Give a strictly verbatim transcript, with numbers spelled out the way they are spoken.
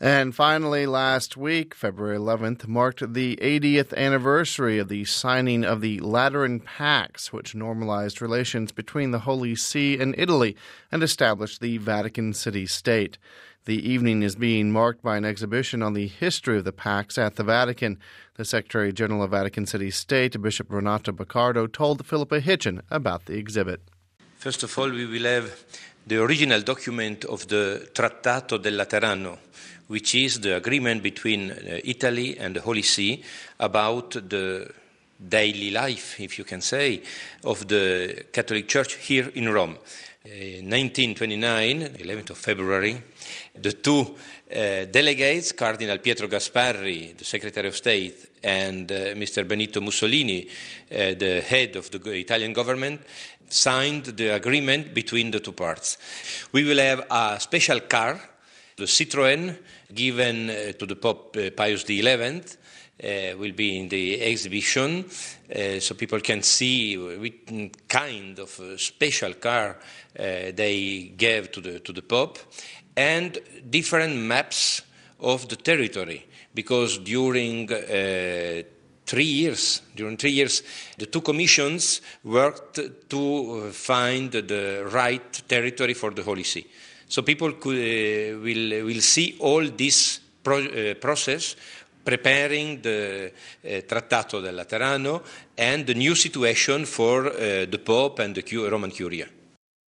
And finally, last week, February eleventh, marked the eightieth anniversary of the signing of the Lateran Pax, which normalized relations between the Holy See and Italy and established the Vatican City-State. The evening is being marked by an exhibition on the history of the Pax at the Vatican. The Secretary-General of Vatican City-State, Bishop Renato Baccardo, told Philippa Hitchen about the exhibit. First of all, we will have the original document of the Trattato del Laterano, which is the agreement between uh, Italy and the Holy See about the daily life, if you can say, of the Catholic Church here in Rome. In nineteen twenty-nine, eleventh of February, the two uh, delegates, Cardinal Pietro Gasparri, the Secretary of State, and uh, Mister Benito Mussolini, uh, the head of the Italian government, signed the agreement between the two parts. We will have a special car, the Citroën, given uh, to the Pope uh, Pius the eleventh, uh, will be in the exhibition, uh, so people can see what kind of a special car uh, they gave to the to the Pope, and different maps of the territory, because during uh, three years, during three years, the two commissions worked to find the right territory for the Holy See. So people could, uh, will, will see all this pro, uh, process preparing the uh, Trattato del Laterano and the new situation for uh, the Pope and the Roman Curia.